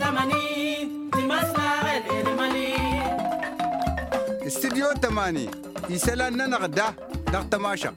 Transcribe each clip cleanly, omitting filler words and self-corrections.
استديو 8 يسالنا نغدا دغ تماشا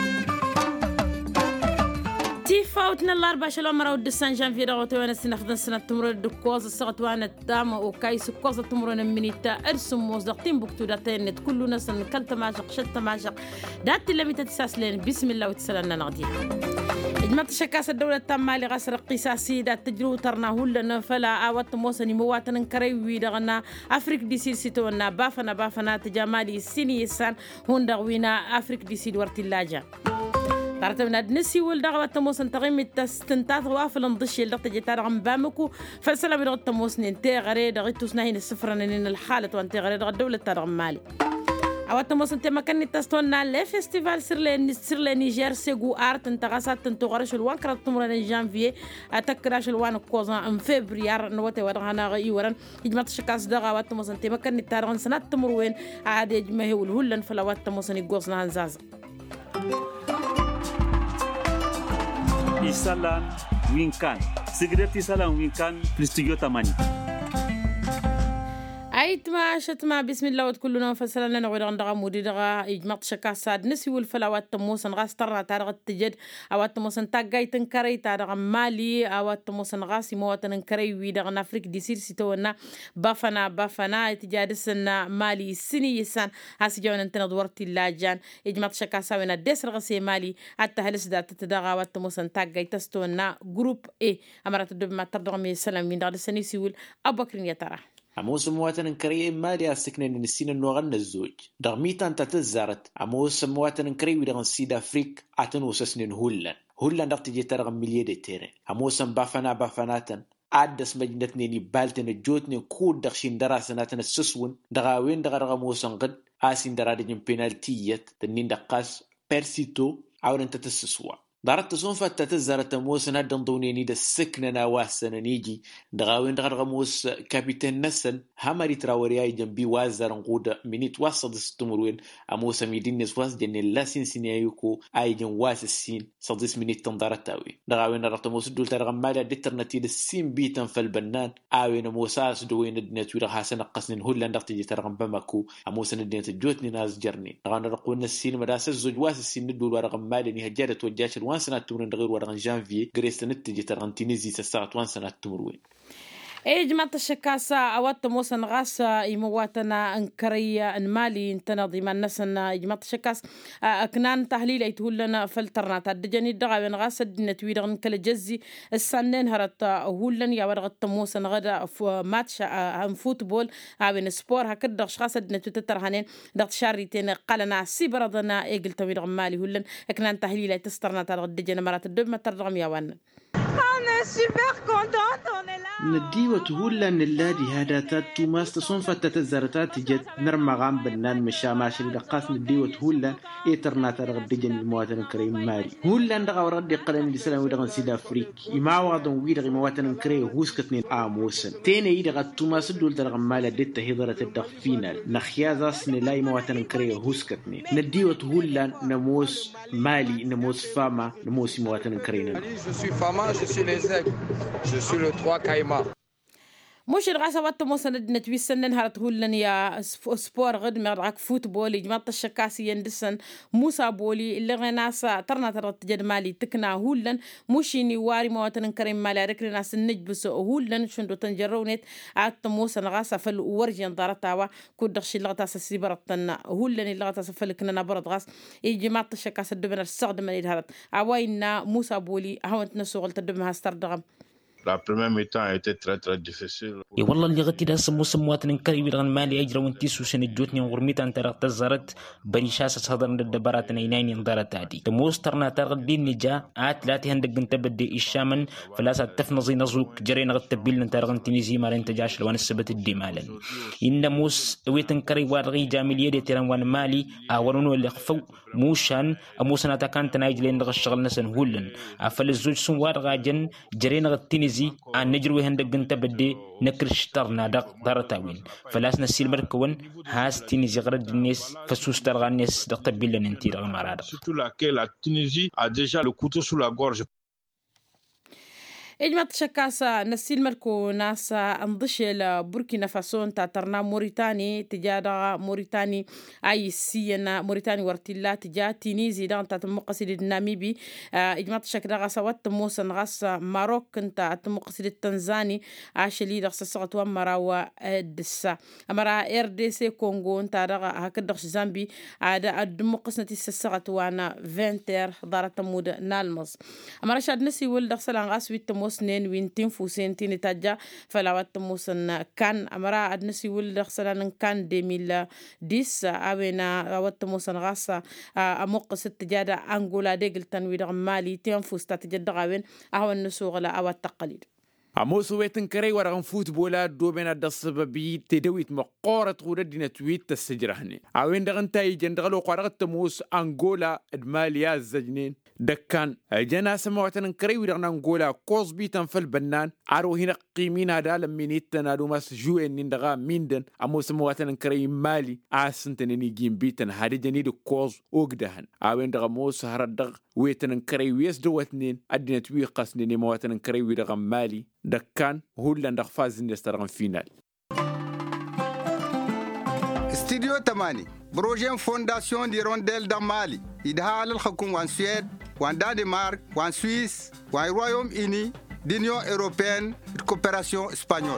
فوتنا الأربعة شلون مرة ودسان جانفي رغوتي وانا سنخدن سنة تمر الدكوز السغط وانا الدام وكايس كوز تمرنا منيتا ارسم موزدقتين بكتورتين كلنا سن كل تماشق شد تماشق دات اللي متتساس لين بسم الله وتسلنا نغديها جماعة شكاس الدولة التامة لغسر قصاصي دات تجرو ترنا هلنا فلا آوات موسني مواتن كريوي دغنا أفريك دي سيل سيتونا بافنا تجامالي سيني يسان هون دغوينا أفريك دي سيل ورتلاجة تعرفنا نسي والدغوة تموس انتغيم التستنتاث وافل انضشي اللي تجيتار عم بامكو فالسلام دغوة تموس ننتي غري دغيتو سناهين السفرة نين الحالة وانتي غري دغوة دولة تارغم مالي أوات تموس انتي مكاني تستونا لي فيستيفال سير نيجير سيغو آرت انتغاسات انتغرش الوان كرات تمرين جانفيه أتكراش الوان كوزان ام فبراير نواتي ورغانا غي وران يجمع تشكاس دغوة تموس انتي مكاني تارغن سنات تمروين عادي يجمعي والهلن فلوات تموس نيقوزنا هنزاز Isalan Winkan. Sigret Isalan Winkan Plistudio Tamani. أيت ما شتما بسم الله وتكلنا فسلنا نغير عندها مديرة يجمع شكا ساد نسي والفلاوات تموسن غاس ترى تارغ تجد أوات تموسن تاجي تنكري تارغ مالي أوات تموسن غاسي موات نكري ويدا نافريك ديسير سيتونا بافنا تجادسنا مالي سني يسان هاسجون انتنا دورتي لاجان يجمع شكا ساوينا ديسر غسي مالي حتى هلس دات تدغا أوات تموسن تاجي تستونا جروب إيه أمرات الدب ما ترضى مي سلام من دار السني سيول أبو بكر يا ترى عموس مواطن كري مالي أسكن نسين النوغن الزوج دغميتان تتزارت عموس مواطن كري ودغن سيد أفريك عتن وسسن هولن دغتجي ترغم مليار تيري عموس بافناتن عدس مجنتني بالتن جوتني كود دغشين دراسناتن السسون دغاوين دغرغموسن قد آسين درادجن بينالتيات تنين دقاس بيرسيتو عورن تتسسوا دارت صنفة تتزارت موس ندن دونيني دا سكننا واسنا نيجي دغاوين دغرغ موس كابيتان نسن هماري تراورياي جنبي وازر نقود منيت واسد ستمروين اموس ميدين نسواس جن اللاسين سينيايوكو اي جن واس السين صديس منيت تندارتاوي دغاوين رغت موس دول ترغم مالا ديترنتي دا السين بيتن فالبنان اوين موساس دوين الدنيت ويرغ حاسن قسن هولان دغتجي ترغم بمكو اموس الدنيت جوتني ناس جرني دغاوين رقونا السين مداس الزوج واس السين ندول ورغم مالا نهجارة وجاش وان سنة تمرين غير ورغن جانفي غريس نتجي ترغنتينيزي ساعات وان سنة تمروين اي جماعة الشكاسة اوات موسن غاسة يمواتنا انكرية ان مالي انتنظي ما النسن جماعة الشكاس اكنان تحليل ايتهول لنا فلترنا تدجاني الدغاوين غاسة دينتويرغن كلا جزي السنين هرت هولن يا ورغت موسن غدا ماتش ام فوتبول اوين سبور هكذا غاسة دينتوتترهنين دغت شاريتين قالنا سيبرضنا ايقل تويرغن مالي هولن اكنان تحليل ايتسترنا تدجاني مرات الدب ما ترغم يا وان نديوة هولا نلادي هذا تاتو ماست صنفة تتزارتات جد نرمى غام بنان مشا ماشي لقاس نديوة هولا ايترنا ترغد دجن المواطن الكريم ماري هولا ندغا ورد قلن لسلام ودغن سيد أفريك إما وغضن ويدغ مواطن الكريم هوسكتنين آموسن تين يدغا توماس دول ترغم مالا ديت هضرة الدغ فينال نخيازا سنلاي مواطن الكريم هوسكتنين نديوة هولا نموس مالي نموس فاما نموس مواطن الكريم Je suis le 3 Caïma. مش الغاسة وقت موسند نتويسن نهارت هولن يا سبور غد مرعك فوتبول جماعة الشكاسي يندسن موسى بولي اللي غناسا ترنا ترت جد مالي تكنا هولن مشيني واري مواتن كريم مالي ركري ناس النجبس هولن شندو تنجرونيت عات موسى الغاسة فالورجين دارتاوا كود دخشي اللغتا سيبرتن هولن اللغتا سفلكنا نبرد غاس جماعة الشكاسة دبنا السعد من الهارت عواينا موسى بولي هاونت نسوغل تدبها استردغم La première mi-temps a été très difficile. والله اللي غتي دا سموات نكري ويرغن مالي اجرا وانتي سوسن الجوتني غرميت ان ترى تزرت بريشاسه هضر الدبرات نينين ندرت عادي تموسترنا ترغدين نجا ات لا تهندق انت بدي الشامن فلاسا تفنزي نزوك جرينا غتبيل انت رغن تنيزي مال انت جاش لوان السبت الدمالا ان موس ويتنكري وارغي جامل يدي تيران وان مالي اورونو اللي خفو موشان اموسنا تكانت نايجلين دغ الشغل نسن هولن افل الزوج سن وارغا جن جرينا غتنيزي أن نجرو هندق انت بدي نكرشترنا دارتاوين فلاسنا السيل مركون هاس تينيزي غرد الناس فسوس ترغى الناس دق تبيل ننتير المرادة. Surtout laquelle la Tunisie a déjà le couteau sous la gorge. إجماع تشكاسا نسيل ملكو ناسا انضشل بوركينا فاسو تاترنا موريتاني تجارة موريتاني أي سينا موريتاني ورتيلا تجا تينيزي دان تاتمقصد الناميبي إجماع تشكرا غاسا واتموسا غاسا ماروك انتا تمقصد التنزاني عاشلي دغسا سغط ومرا ودسا أمرا RDC كونغو انتا رغا هكذا زامبي عادا الدمقصنة السغط وانا فينتر دارة تمود نالمز أمرا شاد نسي ولد غسا غاس ويتموس نين وينتين فوسينتين تاجا فلاوات موسن كان أمرا أدنسي ولد خسلان كان 2010 أوينا وات موسن غاسا أموق ستجادة أنغولا ديجل تنوير مالي تنفوس تتجد غاوين أهو النسوغ لا أو التقليد عموس ويتن كري ورغم فوتبولا دوبنا السببي تدويت مقارة غردنا تويت تسجرهني عوين دغن تاي جندغلو قرغت تموس أنغولا إدماليا الزجنين دكان جنا سمواتن كري ورغن أنغولا قوز بيتن فالبنان عرو هنا قيمين هذا لمنيت تنادو ماس جوين نندغا ميندن عموس سمواتن كري مالي عاسنتن نيجين بيتن هادي جنيد قوز اوغدهن عوين دغموس هردغ ويتن كري ويس دواتنين أدنا توي قاسنين مواتن كري ورغن مالي دكان هولان دخفاز نسترغن فينال استديو تماني بروجين فونداسيون دي رونديل دا مالي إدها للحكومة وان سويد وان دانمارك وان سويس وان رويوم إني دينيون إوروبيان كوبيراسيون إسبانيول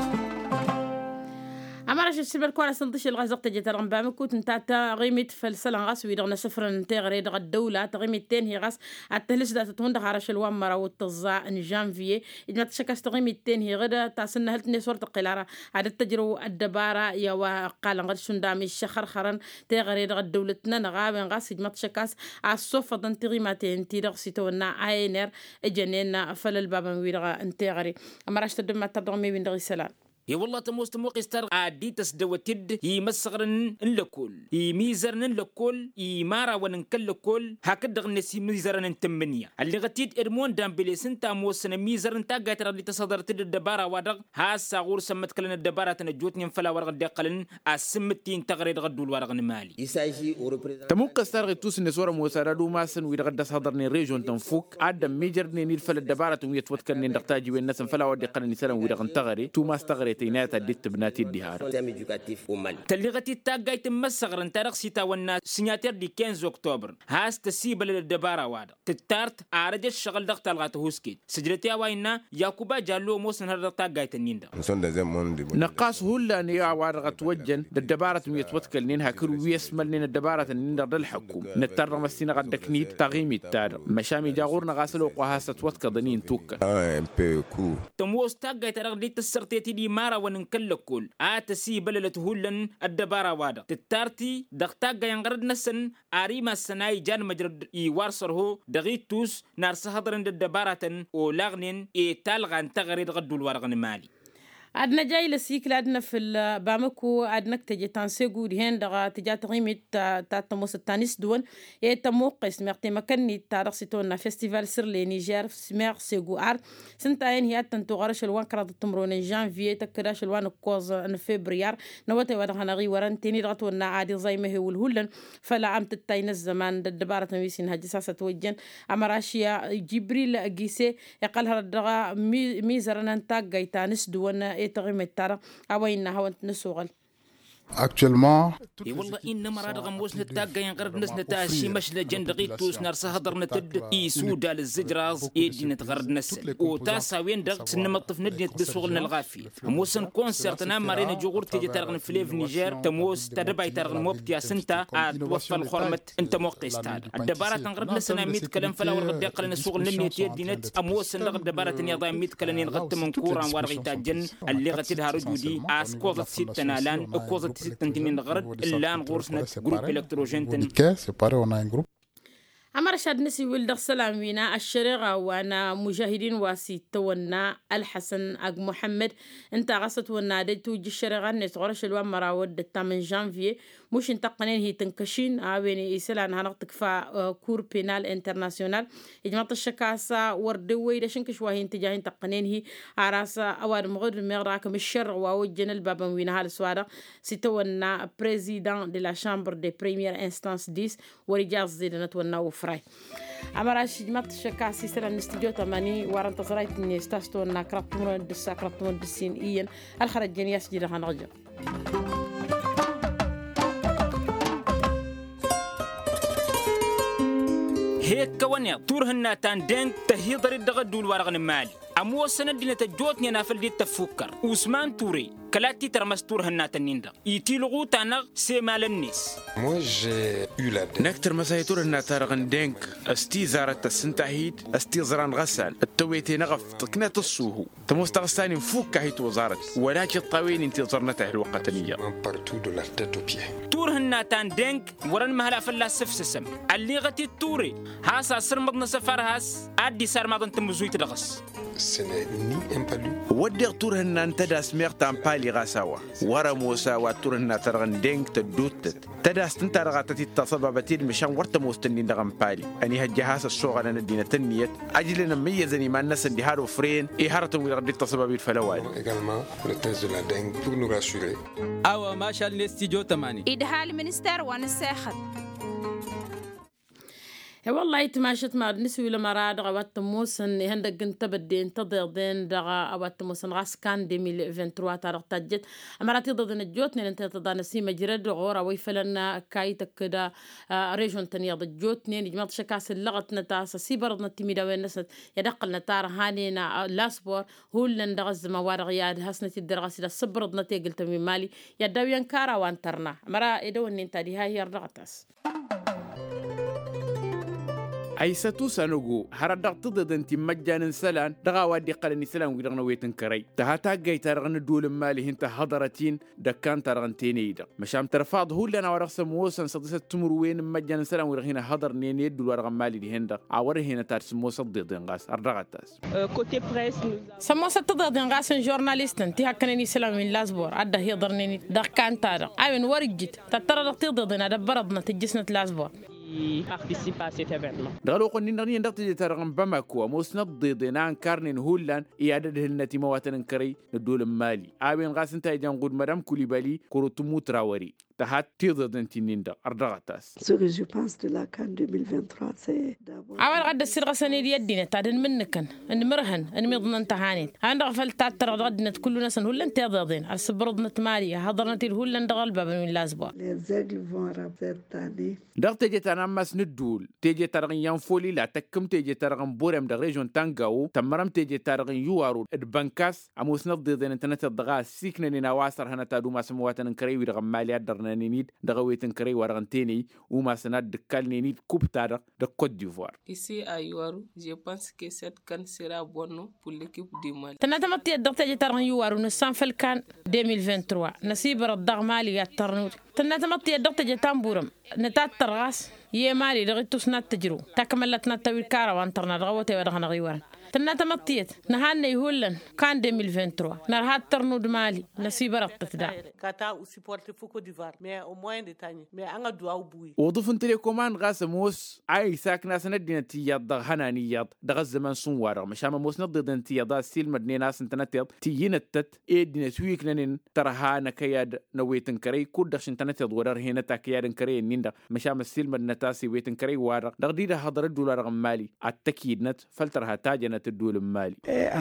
أمارش السبب كوانا سنتش الغازق تجت الرمبام كوت نتاتا غيمت فلسلان غاس ويدغنا سفر نتغري دغ الدولة تغيمت تين هي غاس التهلس دا تتون دغ عرش الوامرا والتزا ان جانفيي إذا تشكاس تغيمت تين هي غدا تاسن هلتني صورة القلارة عاد التجرو الدبارة يا وقال غد شندامي الشخر خرن تغري دغ الدولتنا نغابن غاس إذا تشكاس عالصوفة دن تغيمتين تيدغ سيتونا عينر اجنين فلل بابا ويدغ انتغري أمارش تدمى تدغمي وين دغي سلام يا والله تموست موقستر عادي تسدوتد هي مسغرن لكل هي ميزرن لكل هي مارا وننكل لكل هكذا غنسي ميزرن تمنية اللي غتيد إرمون دامبلي سنتا موسن ميزرن تاقاتر اللي تصدرت الدبارة ودغ هاسا غور سمت كلن الدبارة تنجوتني فلا ورغ دقلن السمتين تغريد غدو الورغ مالي تموقستر غتوس نسورة موسارا دو ماسن ويرغد صدرني ريجون تنفوك عدم ميجرني نيل فلا الدبارة ويتوتكلن دقتاجي والنسن فلا ودقلن سلم ويرغن تغري تو ماستغري تيناتا ديت بناتي الدهار تلغتي تاقاي تمسغرن تاريخ سيتا والناس سيناتير دي 15 أكتوبر هاس تسيب للدبارة وادا تتارت عارج الشغل دغت الغات هوسكيت سجلتي واينا ياكوبا جالو موسن هر تاقاي تنيندا نقاس هولا نيا وارغت وجن الدبارة ميتوتكل نينها كرو ويسمل نين الدبارة تنيندا للحكومة نتر مسينا غدك نيت تغيمي التار مشامي جاغورنا غاسلو قهاسة توتك ضنين توكا تموس تاقاي تاريخ دي تسرتيتي دي مارا وننكل كل آتسي بللت هولن الدبارة وادا تتارتي دغتاقا ينغرد نسن آريما السناي جان مجرد يوارسره دغيتوس نارس هضرن الدبارة ولاغنين تالغان تغريد غدو الورغن مالي عدنا جاي لسيك لادنا في بامكو عدنا تجي تنسيقو دهين دغا تجا تغيمي تاتموس التانيس دون يتموق سمعتي مكاني تارسيتونا فيستيفال سر لي نيجر سمع سيغو ار سنتاين هي تنتغرش الوان كراد التمرون جانفي تكراش الوان كوز ان فبراير نوتي ودغنا غي وران تاني دغتونا عادي زي ما هو الهولن فلا عم تتاين الزمان الدبارة ميسين هاجي ساسة توجن امراشيا جبريل جيسي يقالها دغا ميزرنا تاغاي تانيس دون تغيم الترى أوين هون نسوغل actuellement اي والله ان مراد غموس نتاقا ينقرب نس نتاشي مش لجندقي توس نار سهضر نتد اي سودا للزجراز ايدي نتغرد نس وتاسا وين دغ سنمطف ندنت بسوغلنا الغافي موسن كونسرتنا مارينا جوغور تيجي ترغن فليف نيجر تموس تدباي ترغن موبتيا سنتا توفى الخرمت انت موقيستاد الدبارة تنقرب نسنا 100 كلام فلا ورغد يقلن سوغل نميت يدينت اموس نلغد دبارة يضاي 100 كلام ينغد من كوران ورغيتا جن اللي غتدها رجودي اسكوزة ستنا لان كوزة ستنتين غرد إلا نغورسنا جروب إلكتروجين أمر شاد نسي ولد السلام وينا الشريعة وانا مجاهدين واسي تونا الحسن أج محمد انت غصت ونادي توجي الشريعة نتغرش الوان مراود التامن جانفي مش انتقنين هي تنكشين عاويني يسلان هنقطك فا كور بينال انترناسيونال إجماط الشكاسة وردوي داشنكش واهين تجاهين تقنين هي عراسة أواد مغد مغراكم الشر ووجن البابا وينا هالسوارة ستونا بريزيدان دي لا شامبر دي بريمير انستانس 10 ورجاز زيدنا تونا وفر فراي أمراش جمعت الشكاسي سنة الاستديو تماني وارن تصريت إني استاستو إن كرتمون الدسين إيان الخرج جنياس جيدا هنرجع هيك كونيا تورهن تان دين تهيضر الدغدول ورغن مالي أمو سنة دينا تجوتني نافل دي تفكر وسمان توري كلاتي ترمستور هنا تنيندا يتيلغو تانغ سيمال الناس نكتر مسايتور هنا تارغن دينك استي زارت السنتاهيد استي زران غسان التويتي نغف تقنات الصوهو تمستغستاني فوق هيت وزارت ولكن الطاوين انتظرنا تهل وقتنية تور هنا تان دينك ورن مهلا فلا سفسسم اللي غتي التوري هاسا سرمضنا سفر هاس ادي سار ماضن تمزوي تدغس ودي تور هنا انتدا سميغ بالي غاساوا ورا موسى واتورنا ترغن دينك تدوتت تدا استنترغاتتي التصببتين مشان ورت موستنين دغن بالي اني هالجهاز الصغر انا دينا تنيت اجلنا ميزني ما الناس اللي هارو فرين هارتو ويردي التصبب الفلوات اوا ما شاء الله استيجو تماني ادها المنستر ونساخت والله يتماشت مع نسوي لما راد غوات موسن هندق انت بدين تضيضين دغا اوات موسن غاس كان 2023 تاريخ تجت امراتي ضدن الجوتني انت تضان سيما جرد غورا ويفلنا كايتك كدا ريجون تانية ضجوتني نجمات شكاس اللغت نتاسا سيبرضنا التميدا وين نسد يدقل نتار هانينا لاسبور هو اللي ندغز موارغ ياد هاسنتي الدرغاسي دا سبرضنا تيقل تمي مالي يداو ينكارا وانترنا مرا يدون انت دي هاي الرغتاس أيساتو سانوغو هردق تضد مجانا سلان دغا وادي قلني سلان ويرغنا ويتن كري تهاتا جاي ترغن دول مالي هنت حضرتين دكان ترغن تينيدا مشام ترفاض هو لنا ورغ سموسن صدسة تمروين مجانا سلان ويرغنا حضر نيني دول ورغ مالي دي هندا عور هنا تار سموسة ضد انغاس أردغتاس كوتي بريس سموسة ضد انغاس جورناليستن تي هكنني سلام من لاسبور عدا هيضر نيني دكان تارغ ايون ورجت تترى تضدنا دبرضنا تجسنا لاسبور participe à cet événement. دغلو قني نغني ندقتي ترغم بماكو موسند ضدنا كارنين هولان إعادة النتي مواتن كري ندول مالي آبين غاسن تايجان قد مدام كوليبالي كروتمو تراوري تهات تيضد انتينيندا أردغتاس. Ce que je pense de la CAN 2023 c'est d'abord عمل غدا السرقة سنة يدينا تادن منكن ان مرهن ان ميضن انتهانين عند غفل تاتر غدنا كل ناس هولن تيضدين السبرضنا تمالي حضرنا هولن دغلبا من لازبا. Les aigles vont rapper cette دغ تيجي تنمس ندول تيجي ترغن ينفولي لا تكم تيجي ترغن بورم دغ ريجون تانغاو تمرم تيجي ترغن يوارو البنكاس اموس نضدين انترنت الدغا سيكنني نواسر هنا تادو ما سمواتن كري ويرغ ماليات درنانينيد دغويتن كري ورغنتيني وما سناد دكالنينيد كوب تارغ de Côte d'Ivoire. Ici à Youarou, je pense que cette CAN sera bonne pour l'équipe du Mali. تناتمتي الدغ تيجي ترغن يوارو نسان في الكان 2023 نسيب الدغ مالي ياترنور تناتمتي الدغ تيجي تامبورم نتات ترغاس يي مالي دغيتو سنات تجرو تكملت نتاوي الكارا وانترنا دغوتي ودغنا غيوان تناتمتيت نهاني هولن كان 2023 نرهات ترنود مالي نسيب رقت دا كاتا وسيبورت فوكو ديفار مي او موين دي تاني مي انغا دواو بوي وظفن تليكومان غاسموس اي ساكنا سندنا تياد دغ هنانياد دغ الزمان سنوار مشام موس نضد انتيادا سيل مدني ناس انتنتياد تيينتت اي دينا سويكنن ترهانا كياد نويتن كري كودش انتنتياد ورر هنا تاكياد كري نيندا مشام السيل مدنا تاسي ويتن كري وار دغ ديدا حضر الدولار مالي التكيد نت فلترها تاجنا الدول المالي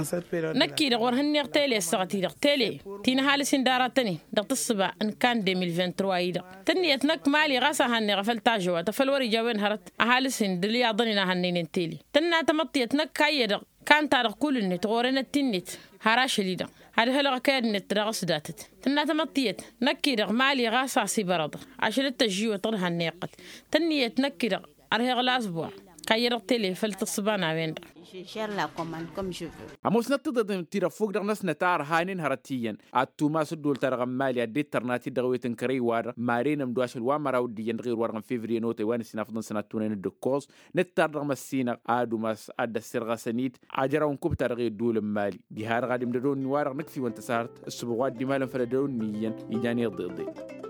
نكي دغور هني اغتالي السغتي دغتالي تينا هالسين داراتني دغت الصبا ان كان 2023 يدا تنيت نك مالي غاسا هني غفل تاجوا تفلوري جاوين هرت هالسين دلي اظننا هني ننتيلي تنا تمطيت نك كايد كان تارق كل النت تغورنا التنت هراش ليدا هذا هلا كاد نت دغس داتت تنا تمطيت نكي دغ مالي غاسا سي برض عشان التجيو طرها النيقت تنيت نكي دغ ارهي غلاس بوا كايرق تيلي فلت الصبانا وين Je gère la commande comme je veux. أموس نتضد تيرا فوق در ناس نتار هانين هرتيين أتوما سدول ترغم مالي أديت ترناتي دغويتن كري وار مارين مدواش الوامرا ودي ينغير وارغم فيفري نوتي وان سنافضن سنتونين الدكوز نتار رغم السينا آدو ماس أدى السرغة سنيد عجراون كوب ترغي دول مالي دي هار غادي مدرون وارغ نكفي وانت سارت السبوغات دي مالا فلدرون نيين إجاني الضيضي